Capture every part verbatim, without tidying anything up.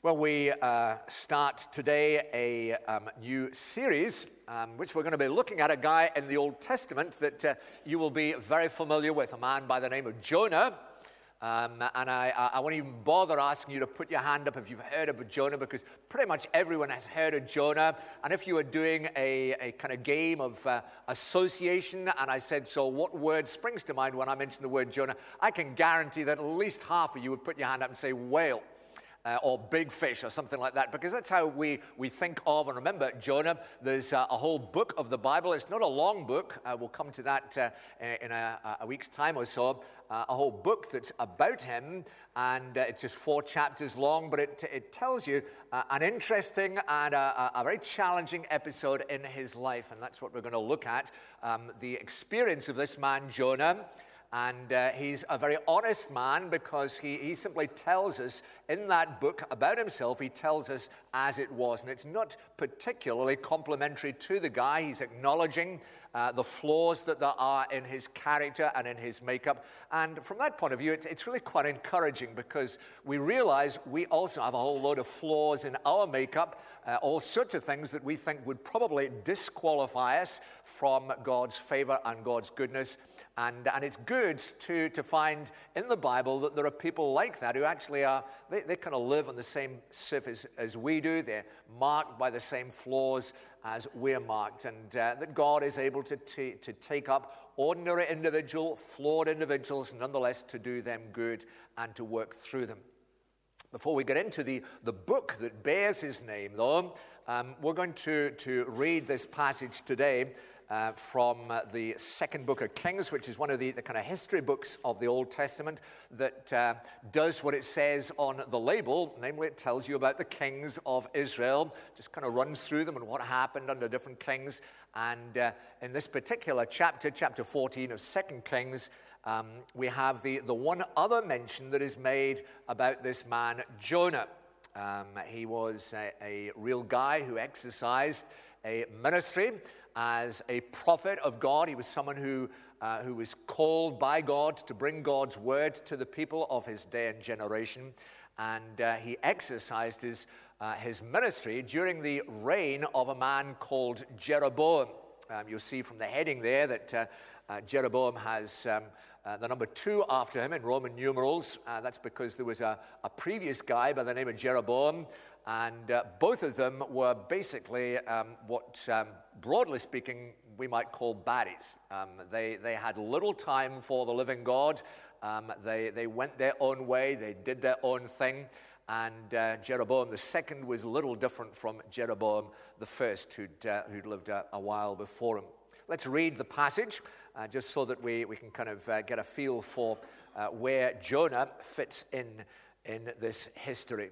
Well, we uh, start today a um, new series, um, which we're going to be looking at a guy in the Old Testament that uh, you will be very familiar with, a man by the name of Jonah. Um, and I, I won't even bother asking you to put your hand up if you've heard of Jonah, because pretty much everyone has heard of Jonah. And if you were doing a, a kind of game of uh, association, and I said, so what word springs to mind when I mention the word Jonah, I can guarantee that at least half of you would put your hand up and say whale. Uh, or big fish or something like that, because that's how we, we think of and remember Jonah. There's uh, a whole book of the Bible. It's not a long book. Uh, we'll come to that uh, in a, a week's time or so. Uh, a whole book that's about him, and uh, it's just four chapters long, but it, it tells you uh, an interesting and a, a very challenging episode in his life, and that's what we're going to look at, um, the experience of this man, Jonah. And uh, he's a very honest man, because he, he simply tells us in that book about himself, he tells us as it was. And it's not particularly complimentary to the guy. He's acknowledging uh, the flaws that there are in his character and in his makeup. And from that point of view, it's, it's really quite encouraging, because we realize we also have a whole load of flaws in our makeup, uh, all sorts of things that we think would probably disqualify us from God's favor and God's goodness. And, and it's good to, to find in the Bible that there are people like that who actually are, they, they kind of live on the same surface as we do. They're marked by the same flaws as we're marked. And uh, that God is able to, t- to take up ordinary individual, flawed individuals, nonetheless to do them good and to work through them. Before we get into the, the book that bears his name, though, um, we're going to, to read this passage today Uh, from uh, the second book of Kings, which is one of the, the kind of history books of the Old Testament that uh, does what it says on the label. Namely, it tells you about the kings of Israel, just kind of runs through them and what happened under different kings. And uh, in this particular chapter, chapter fourteen of Second Kings, um, we have the, the one other mention that is made about this man, Jonah. Um, he was a, a real guy who exercised a ministry as a prophet of God. He was someone who uh, who was called by God to bring God's word to the people of his day and generation. And uh, he exercised his, uh, his ministry during the reign of a man called Jeroboam. Um, you'll see from the heading there that uh, uh, Jeroboam has um, uh, the number two after him in Roman numerals. Uh, that's because there was a, a previous guy by the name of Jeroboam, and uh, both of them were basically um, what, um, broadly speaking, we might call baddies. Um, they, they had little time for the living God. Um, they, they went their own way. They did their own thing. And uh, Jeroboam the second was a little different from Jeroboam the first, who'd, uh, who'd lived a, a while before him. Let's read the passage, uh, just so that we, we can kind of uh, get a feel for uh, where Jonah fits in in this history.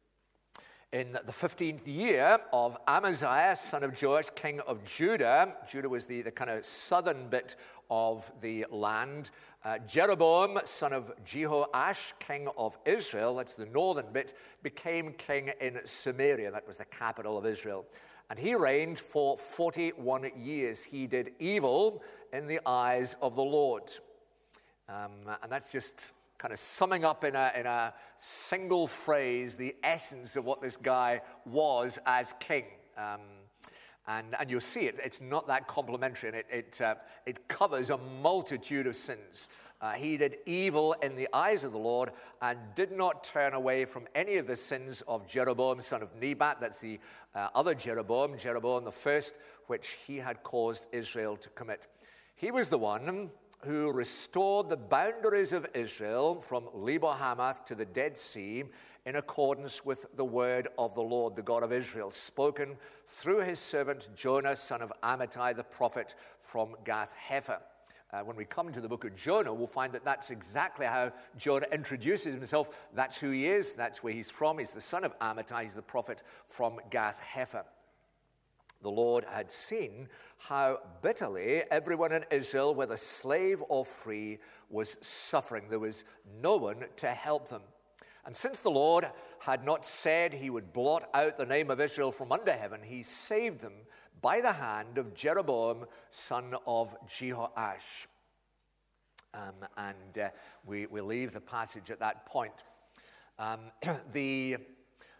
In the fifteenth year of Amaziah, son of Joash, king of Judah, Judah was the, the kind of southern bit of the land, uh, Jeroboam, son of Jehoash, king of Israel, that's the northern bit, became king in Samaria. That was the capital of Israel. And he reigned for forty-one years. He did evil in the eyes of the Lord. Um, and that's just kind of summing up in a, in a single phrase the essence of what this guy was as king. Um, and, and you'll see it. It's not that complimentary, and it, it, uh, it covers a multitude of sins. Uh, he did evil in the eyes of the Lord and did not turn away from any of the sins of Jeroboam, son of Nebat. That's the uh, other Jeroboam, Jeroboam the first, which he had caused Israel to commit. He was the one who restored the boundaries of Israel from Lebo-Hamath to the Dead Sea in accordance with the word of the Lord, the God of Israel, spoken through his servant Jonah, son of Amittai, the prophet from Gath-Hepher. Uh, when we come to the book of Jonah, we'll find that that's exactly how Jonah introduces himself. That's who he is. That's where he's from. He's the son of Amittai. He's the prophet from Gath-Hepher. The Lord had seen how bitterly everyone in Israel, whether slave or free, was suffering. There was no one to help them. And since the Lord had not said he would blot out the name of Israel from under heaven, he saved them by the hand of Jeroboam, son of Jehoash. Um, and uh, we, we leave the passage at that point. Um, the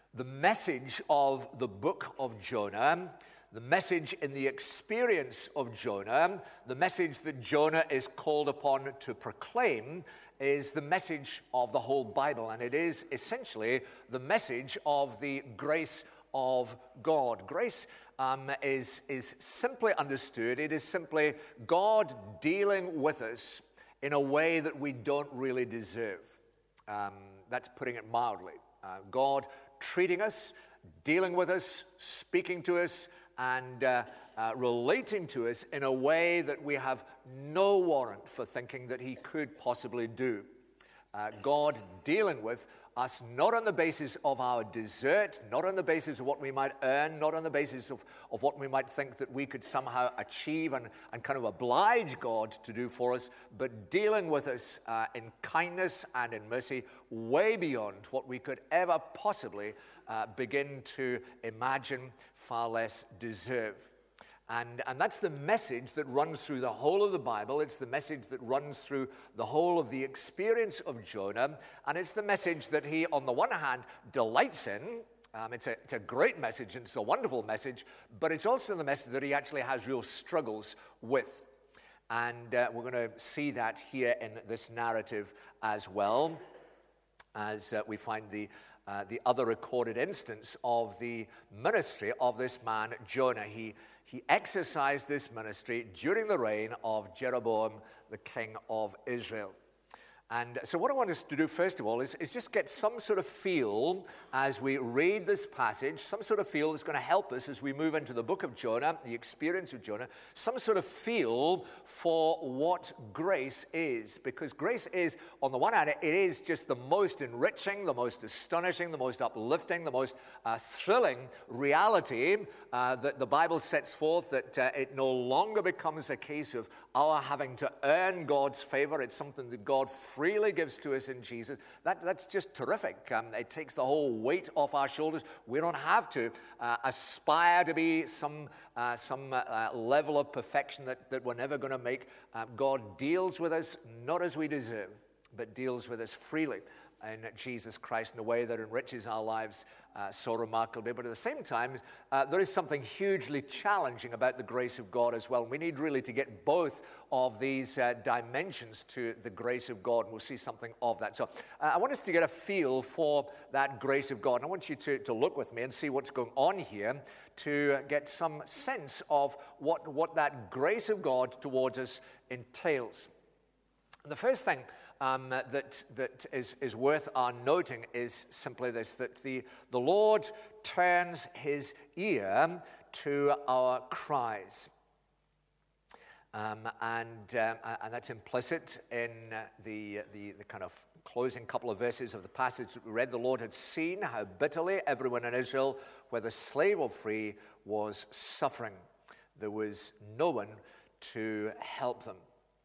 The message of the book of Jonah, the message in the experience of Jonah, the message that Jonah is called upon to proclaim is the message of the whole Bible, and it is essentially the message of the grace of God. Grace um, is, is simply understood. It is simply God dealing with us in a way that we don't really deserve. Um, that's putting it mildly. Uh, God treating us, dealing with us, speaking to us, and uh, uh, relating to us in a way that we have no warrant for thinking that he could possibly do. Uh, God dealing with us not on the basis of our desert, not on the basis of what we might earn, not on the basis of, of what we might think that we could somehow achieve and, and kind of oblige God to do for us, but dealing with us uh, in kindness and in mercy way beyond what we could ever possibly uh, begin to imagine, far less deserve. And, and that's the message that runs through the whole of the Bible. It's the message that runs through the whole of the experience of Jonah. And it's the message that he, on the one hand, delights in. Um, it's, a, it's a great message and it's a wonderful message. But it's also the message that he actually has real struggles with. And uh, we're going to see that here in this narrative as well, as uh, we find the uh, the other recorded instance of the ministry of this man, Jonah. He He exercised this ministry during the reign of Jeroboam, the king of Israel. And so what I want us to do, first of all, is, is just get some sort of feel as we read this passage, some sort of feel that's going to help us as we move into the book of Jonah, the experience of Jonah, some sort of feel for what grace is. Because grace is, on the one hand, it is just the most enriching, the most astonishing, the most uplifting, the most uh, thrilling reality uh, that the Bible sets forth, that uh, it no longer becomes a case of our having to earn God's favor. It's something that God freely gives to us in Jesus. That, that's just terrific. Um, it takes the whole weight off our shoulders. We don't have to uh, aspire to be some uh, some uh, level of perfection that, that we're never going to make. Uh, God deals with us not as we deserve, but deals with us freely in Jesus Christ in a way that enriches our lives uh, so remarkably. But at the same time, uh, there is something hugely challenging about the grace of God as well. We need really to get both of these uh, dimensions to the grace of God, and we'll see something of that. So uh, I want us to get a feel for that grace of God. And I want you to, to look with me and see what's going on here, to get some sense of what, what that grace of God towards us entails. The first thing Um, that that is, is worth our noting is simply this, that the, the Lord turns his ear to our cries. Um, and, um, and that's implicit in the, the, the kind of closing couple of verses of the passage that we read. The Lord had seen how bitterly everyone in Israel, whether slave or free, was suffering. There was no one to help them.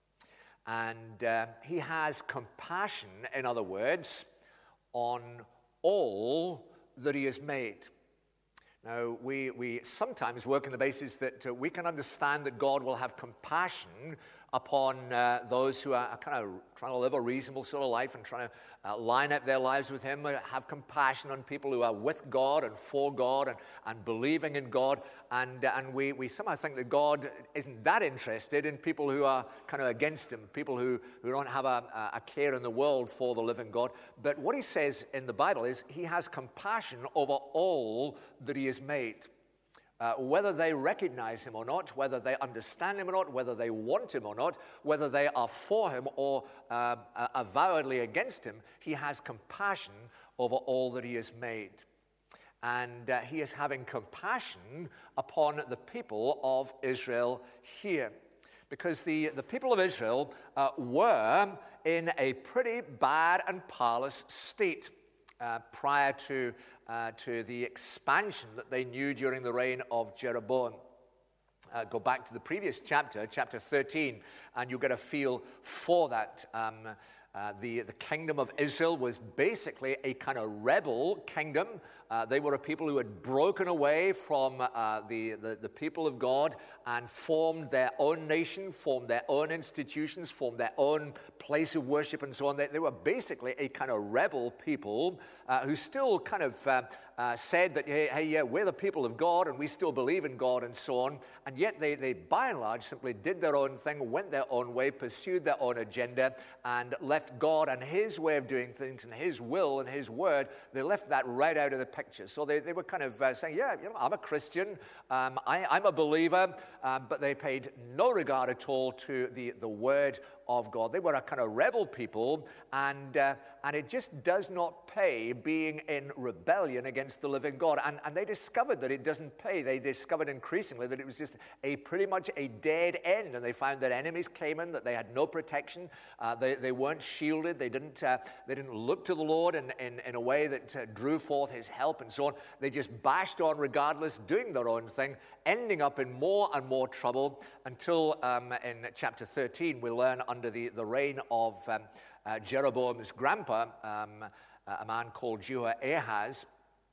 And uh, he has compassion, in other words, on all that he has made. Now, we, we sometimes work on the basis that uh, we can understand that God will have compassion upon uh, those who are kind of trying to live a reasonable sort of life and trying to uh, line up their lives with him, uh, have compassion on people who are with God and for God and, and believing in God. And, uh, and we, we somehow think that God isn't that interested in people who are kind of against him, people who, who don't have a, a care in the world for the living God. But what he says in the Bible is he has compassion over all that he has made. Uh, whether they recognize him or not, whether they understand him or not, whether they want him or not, whether they are for him or uh, avowedly against him, he has compassion over all that he has made. And uh, he is having compassion upon the people of Israel here. Because the, the people of Israel uh, were in a pretty bad and parlous state uh, prior to Uh, to the expansion that they knew during the reign of Jeroboam. Uh, go back to the previous chapter, chapter thirteen, and you'll get a feel for that. Um, Uh, the, the kingdom of Israel was basically a kind of rebel kingdom. Uh, they were a people who had broken away from uh, the, the, the people of God and formed their own nation, formed their own institutions, formed their own place of worship and so on. They, they were basically a kind of rebel people uh, who still kind of uh, uh, said that, hey, hey, yeah, we're the people of God and we still believe in God and so on. And yet they, they, by and large, simply did their own thing, went their own way, pursued their own agenda, and left God and his way of doing things and his will and his word, they left that right out of the picture. So they, they were kind of uh, saying, yeah, you know, I'm a Christian, um, I, I'm a believer, um, but they paid no regard at all to the, the word of God. They were a kind of rebel people, and uh, and it just does not pay being in rebellion against the living God. And, and they discovered that it doesn't pay. They discovered increasingly that it was just a pretty much a dead end, and they found that enemies came in, that they had no protection, uh, they, they weren't shielded, they didn't uh, they didn't look to the Lord in, in, in a way that uh, drew forth his help and so on. They just bashed on regardless, doing their own thing, ending up in more and more trouble until um, in chapter thirteen we learn under the, the reign of um, uh, Jeroboam's grandpa, um, a man called Jehoahaz.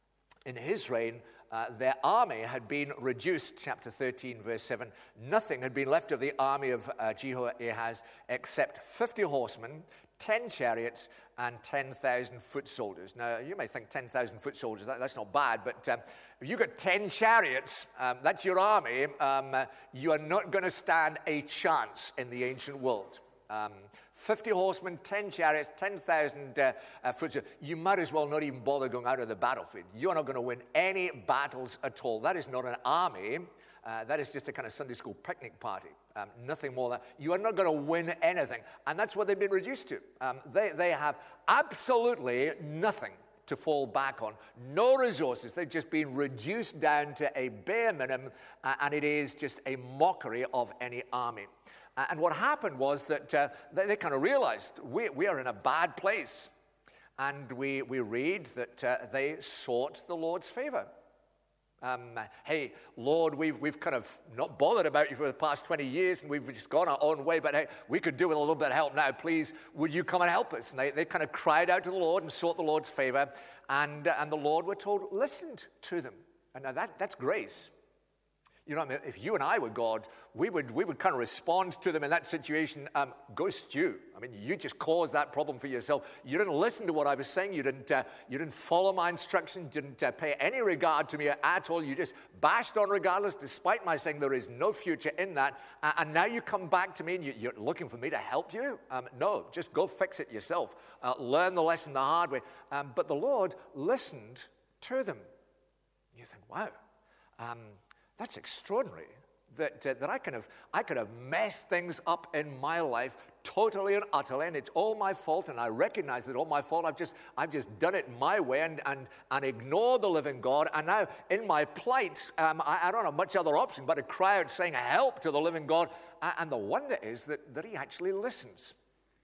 In his reign, uh, their army had been reduced, chapter thirteen, verse seven. Nothing had been left of the army of uh, Jehoahaz except fifty horsemen, ten chariots, and ten thousand foot soldiers. Now, you may think ten thousand foot soldiers, that, that's not bad, but um, if you've got ten chariots, um, that's your army, um, uh, you are not going to stand a chance in the ancient world. Um, fifty horsemen, ten chariots, ten thousand uh, uh, foot soldiers. You might as well not even bother going out of the battlefield. You're not going to win any battles at all. That is not an army. Uh, that is just a kind of Sunday school picnic party. Um, nothing more than that. You are not going to win anything. And that's what they've been reduced to. Um, they, they have absolutely nothing to fall back on. No resources. They've just been reduced down to a bare minimum, uh, and it is just a mockery of any army. Uh, and what happened was that uh, they, they kind of realized we, we are in a bad place. And we, we read that uh, they sought the Lord's favor. Um, hey, Lord, we've, we've kind of not bothered about you for the past twenty years, and we've just gone our own way, but hey, we could do with a little bit of help now. Please, would you come and help us? And they, they kind of cried out to the Lord and sought the Lord's favor, and, uh, and the Lord, we're told, listened to them. And now that, that's grace. You know, if you and I were God, we would we would kind of respond to them in that situation. Um, go stew. I mean, you just caused that problem for yourself. You didn't listen to what I was saying. You didn't uh, you didn't follow my instructions. You didn't uh, pay any regard to me at all. You just bashed on regardless, despite my saying there is no future in that. Uh, and now you come back to me and you, you're looking for me to help you? Um, no, just go fix it yourself. Uh, learn the lesson the hard way. Um, but the Lord listened to them. You think, wow. Um, That's extraordinary that uh, that I could have I could have messed things up in my life totally and utterly, and it's all my fault, and I recognize that all my fault. I've just I've just done it my way and and and ignored the living God. And now in my plight, um, I, I don't have much other option but to cry out saying help to the living God. And the wonder is that that He actually listens.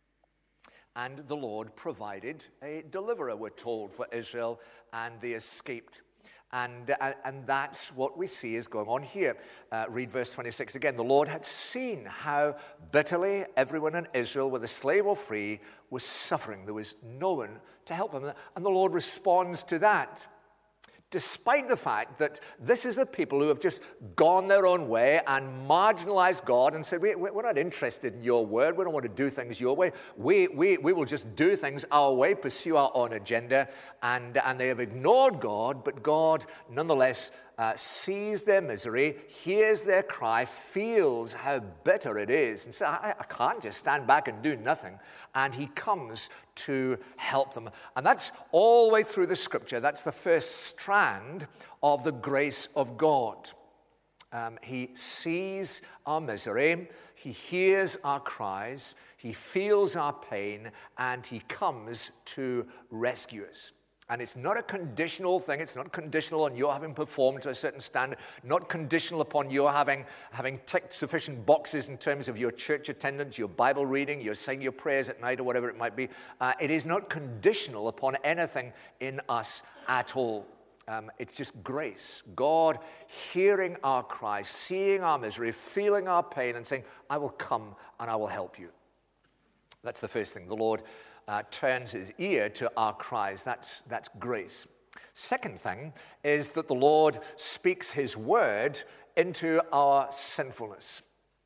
And the Lord provided a deliverer, we're told, for Israel, and they escaped. And, uh, and that's what we see is going on here. Uh, read verse twenty-six again. The Lord had seen how bitterly everyone in Israel, whether slave or free, was suffering. There was no one to help them. And the Lord responds to that. Despite the fact that this is a people who have just gone their own way and marginalized God and said, we, we're not interested in your word. We don't want to do things your way. We, we, we will just do things our way, pursue our own agenda. And, and they have ignored God, but God nonetheless uh, sees their misery, hears their cry, feels how bitter it is. And says, I, I can't just stand back and do nothing. And He comes to help them. And that's all the way through the scripture. That's the first strand of the grace of God. Um, he sees our misery, He hears our cries, He feels our pain, and He comes to rescue us. And it's not a conditional thing. It's not conditional on your having performed to a certain standard, not conditional upon your having, having ticked sufficient boxes in terms of your church attendance, your Bible reading, your saying your prayers at night, or whatever it might be. Uh, it is not conditional upon anything in us at all. Um, it's just grace. God hearing our cries, seeing our misery, feeling our pain, and saying, I will come and I will help you. That's the first thing. The Lord uh, turns his ear to our cries. That's, that's grace. Second thing is that the Lord speaks his word into our sinfulness.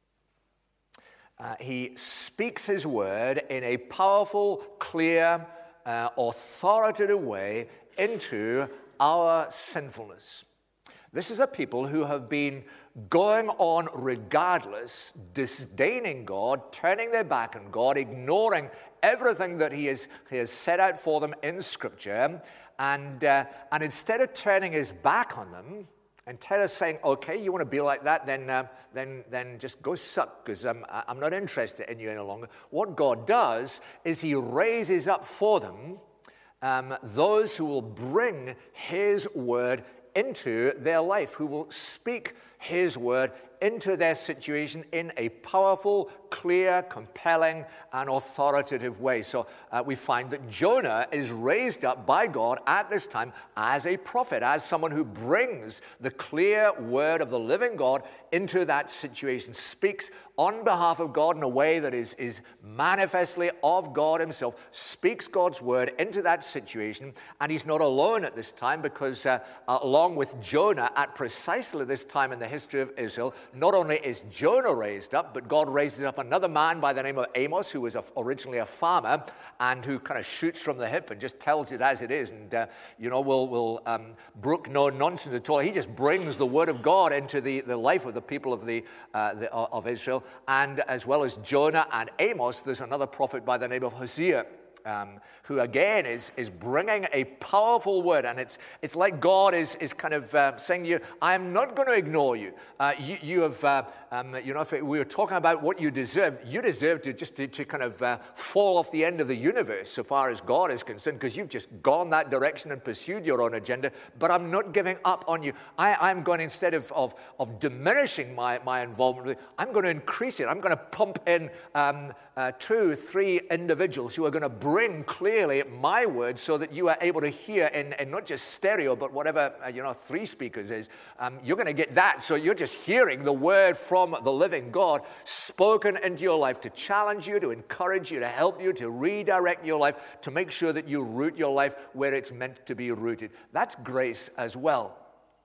Uh, he speaks his word in a powerful, clear, uh, authoritative way into our sinfulness. This is a people who have been going on regardless, disdaining God, turning their back on God, ignoring everything that he has, he has set out for them in Scripture, and, uh, and instead of turning his back on them, instead of saying, okay, you want to be like that, then uh, then then just go suck, because um, I'm not interested in you any longer. What God does is he raises up for them um, those who will bring his word into their life, who will speak his word into their situation in a powerful, clear, compelling, and authoritative way. So uh, we find that Jonah is raised up by God at this time as a prophet, as someone who brings the clear word of the living God into that situation, speaks on behalf of God in a way that is, is manifestly of God himself, speaks God's word into that situation, and he's not alone at this time, because uh, uh, along with Jonah, at precisely this time in the history of Israel, not only is Jonah raised up, but God raises up another man by the name of Amos, who was a, originally a farmer and who kind of shoots from the hip and just tells it as it is, and uh, you know, will will um, brook no nonsense at all. He just brings the word of God into the, the life of the people of the, uh, the of Israel. And as well as Jonah and Amos, there's another prophet by the name of Hosea, Um, who again is is bringing a powerful word, and it's it's like God is is kind of uh, saying to you, I'm not going to ignore you. Uh, you you have uh, um, you know, if we were talking about what you deserve, you deserve to just to, to kind of uh, fall off the end of the universe so far as God is concerned, because you've just gone that direction and pursued your own agenda. But I'm not giving up on you. I, I'm going, instead of of of diminishing my my involvement with you, I'm going to increase it. I'm going to pump in um, uh, two, three individuals who are going to bring Bring clearly my words, so that you are able to hear in, in not just stereo, but whatever, uh, you know, three speakers is. Um, you're going to get that. So you're just hearing the word from the living God spoken into your life to challenge you, to encourage you, to help you, to redirect your life, to make sure that you root your life where it's meant to be rooted. That's grace as well.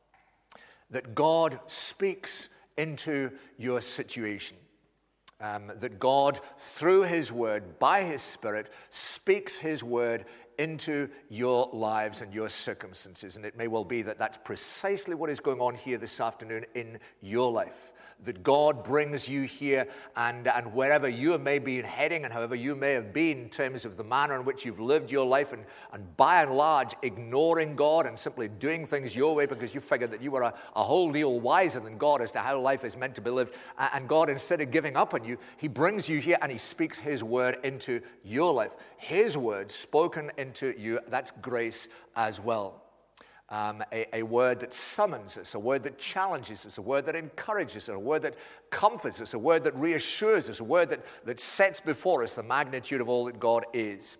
That God speaks into your situation. Um, that God, through his word, by his Spirit, speaks his word into your lives and your circumstances. And it may well be that that's precisely what is going on here this afternoon in your life. That God brings you here, and, and wherever you may be heading, and however you may have been in terms of the manner in which you've lived your life, and, and by and large ignoring God and simply doing things your way because you figured that you were a, a whole deal wiser than God as to how life is meant to be lived. And God, instead of giving up on you, he brings you here and he speaks his word into your life. His word spoken into you, that's grace as well. Um, a, a word that summons us, a word that challenges us, a word that encourages us, a word that comforts us, a word that reassures us, a word that, that sets before us the magnitude of all that God is.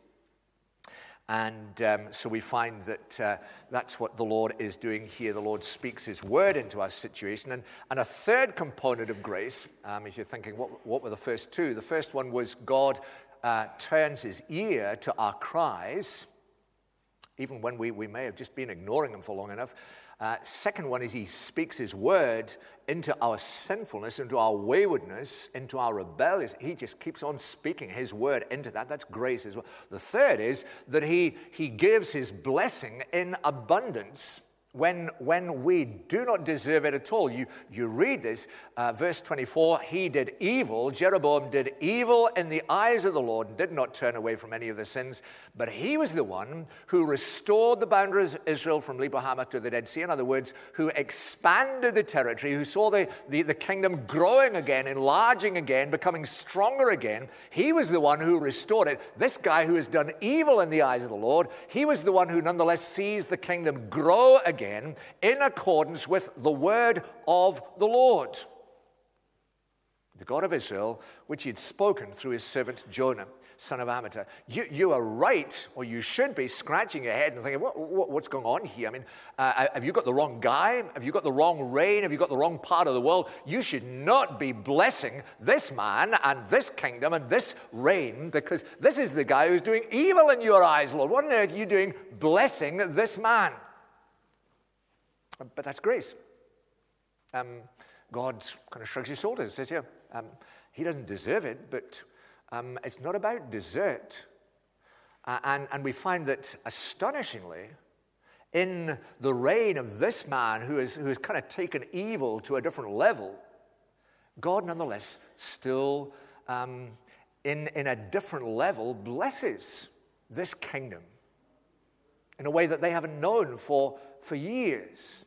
And um, so we find that uh, that's what the Lord is doing here. The Lord speaks his word into our situation. And, and a third component of grace, um, if you're thinking, what, what were the first two? The first one was God uh, turns his ear to our cries, even when we, we may have just been ignoring him for long enough. Uh, second one is he speaks his word into our sinfulness, into our waywardness, into our rebellion. He just keeps on speaking his word into that. That's grace as well. The third is that he, he gives his blessing in abundance when, when we do not deserve it at all. You, you read this, uh, verse twenty-four, he did evil, Jeroboam did evil in the eyes of the Lord and did not turn away from any of the sins, but he was the one who restored the boundaries of Israel from Lebo Hamath to the Dead Sea. In other words, who expanded the territory, who saw the, the, the kingdom growing again, enlarging again, becoming stronger again. He was the one who restored it. This guy who has done evil in the eyes of the Lord, he was the one who nonetheless sees the kingdom grow again in accordance with the word of the Lord, the God of Israel, which he had spoken through his servant Jonah. son of Amittai. You, you are right, or you should be scratching your head and thinking, what, what, what's going on here? I mean, uh, have you got the wrong guy? Have you got the wrong reign? Have you got the wrong part of the world? You should not be blessing this man and this kingdom and this reign, because this is the guy who's doing evil in your eyes, Lord. What on earth are you doing blessing this man? But that's grace. Um, God kind of shrugs his shoulders, says, yeah, um, he doesn't deserve it, but um, it's not about desert. Uh, and, and we find that, astonishingly, in the reign of this man who is, who has kind of taken evil to a different level, God nonetheless still, um, in, in a different level, blesses this kingdom in a way that they haven't known for, for years.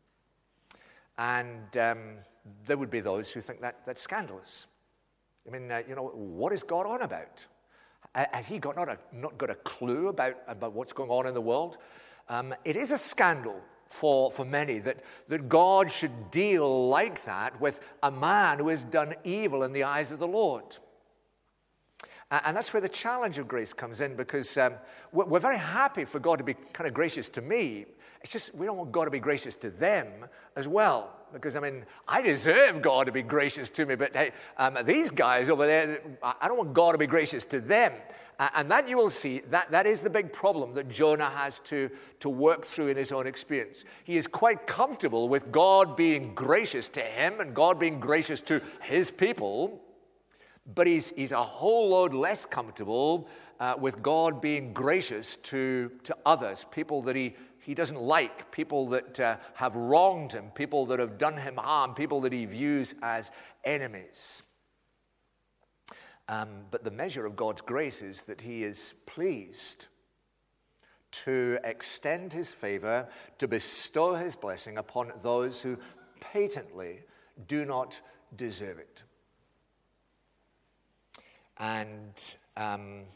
And um, there would be those who think that that's scandalous. I mean, uh, you know, what is God on about? Has he got not, a, not got a clue about, about what's going on in the world? Um, it is a scandal for, for many that, that God should deal like that with a man who has done evil in the eyes of the Lord. And that's where the challenge of grace comes in, because um, we're very happy for God to be kind of gracious to me. It's just we don't want God to be gracious to them as well. Because, I mean, I deserve God to be gracious to me, but hey, um, these guys over there, I don't want God to be gracious to them. Uh, and that you will see, that, that is the big problem that Jonah has to, to work through in his own experience. He is quite comfortable with God being gracious to him and God being gracious to his people, but he's, he's a whole load less comfortable uh, with God being gracious to, to others, people that he He doesn't like, people that uh, have wronged him, people that have done him harm, people that he views as enemies. Um, but the measure of God's grace is that he is pleased to extend his favor, to bestow his blessing upon those who patently do not deserve it. And um,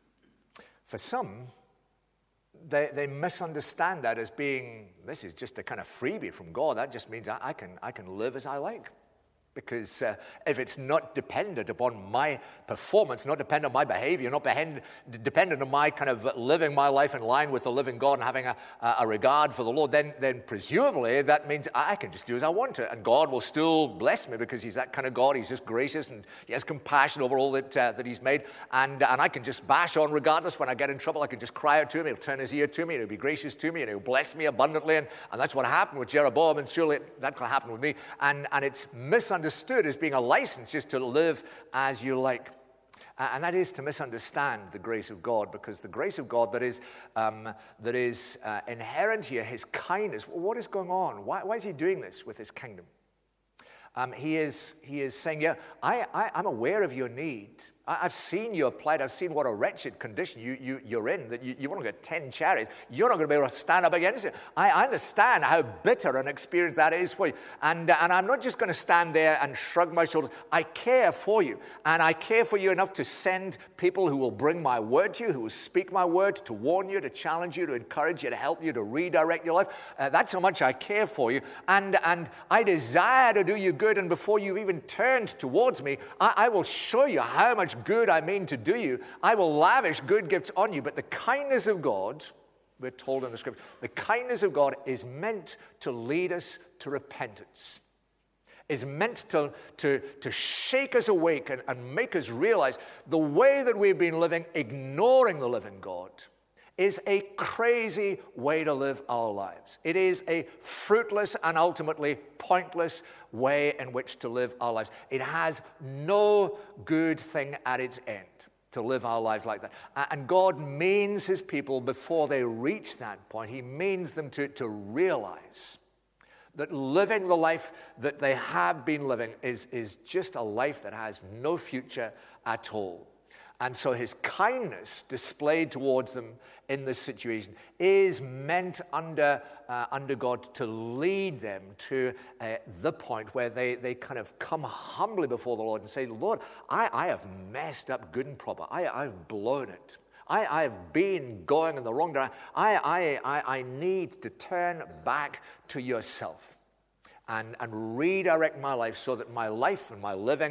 for some, They, they misunderstand that as being, this is just a kind of freebie from God. That just means I, I can I can live as I like. Because uh, if it's not dependent upon my performance, not dependent on my behavior, not behend, dependent on my kind of living my life in line with the living God and having a, a regard for the Lord, then, then presumably that means I can just do as I want to. And God will still bless me because he's that kind of God. He's just gracious and he has compassion over all that uh, that he's made. And, and I can just bash on regardless. When I get in trouble, I can just cry out to him. He'll turn his ear to me and he'll be gracious to me and he'll bless me abundantly. And, and that's what happened with Jeroboam, and surely that can happen with me. And, and it's misunderstood. Understood as being a license just to live as you like. Uh, and that is to misunderstand the grace of God, because the grace of God that is um, that is uh, inherent here, his kindness. What is going on? Why, why is he doing this with his kingdom? Um, he is he is saying, yeah, I, I, I'm aware of your need. I, I've seen your plight. I've seen what a wretched condition you, you, you're in, that you, you've only got ten chariots. You're not going to be able to stand up against it. I, I understand how bitter an experience that is for you. And, uh, and I'm not just going to stand there and shrug my shoulders. I care for you. And I care for you enough to send people who will bring my word to you, who will speak my word, to warn you, to challenge you, to encourage you, to help you, to redirect your life. Uh, that's how much I care for you. And, and I desire to do you good. And before you've even turned towards me, I, I will show you how much good I mean to do you. I will lavish good gifts on you. But the kindness of God, we're told in the scripture, the kindness of God is meant to lead us to repentance. Is meant to, to, to shake us awake and, and make us realize the way that we've been living, ignoring the living God, is a crazy way to live our lives. It is a fruitless and ultimately pointless way in which to live our lives. It has no good thing at its end to live our lives like that. And God means his people, before they reach that point, he means them to, to realize that living the life that they have been living is, is just a life that has no future at all. And so his kindness displayed towards them in this situation is meant under uh, under God to lead them to uh, the point where they, they kind of come humbly before the Lord and say, Lord, I, I have messed up good and proper. I, I've blown it. I, I've been going in the wrong direction. I, I, I, I need to turn back to yourself. And, and redirect my life so that my life and my living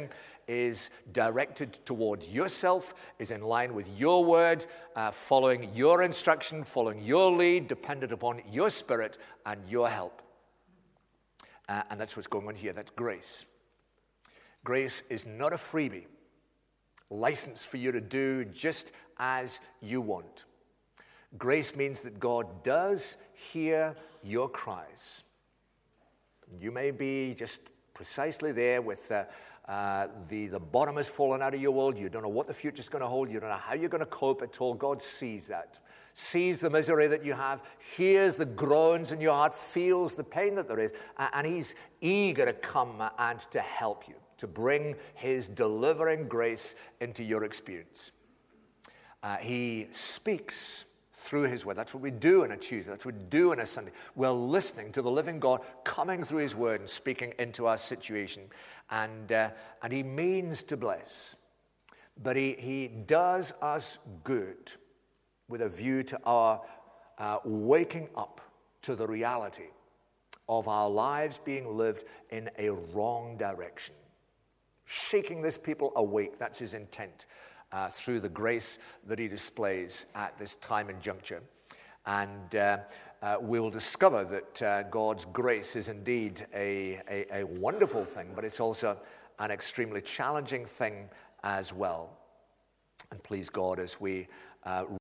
is directed toward yourself, is in line with your word, uh, following your instruction, following your lead, dependent upon your spirit and your help. Uh, and that's what's going on here. That's grace. Grace is not a freebie, license for you to do just as you want. Grace means that God does hear your cries. You may be just precisely there with uh, uh, the, the bottom has fallen out of your world. You don't know what the future's going to hold. You don't know how you're going to cope at all. God sees that, sees the misery that you have, hears the groans in your heart, feels the pain that there is, and he's eager to come and to help you, to bring his delivering grace into your experience. Uh, he speaks through his word. That's what we do on a Tuesday. That's what we do on a Sunday. We're listening to the living God coming through his word and speaking into our situation. And, uh, and he means to bless. But he, he does us good with a view to our uh, waking up to the reality of our lives being lived in a wrong direction. Shaking this people awake, that's his intent. Uh, through the grace that he displays at this time and juncture. And uh, uh, we will discover that uh, God's grace is indeed a, a, a wonderful thing, but it's also an extremely challenging thing as well. And please God, as we uh,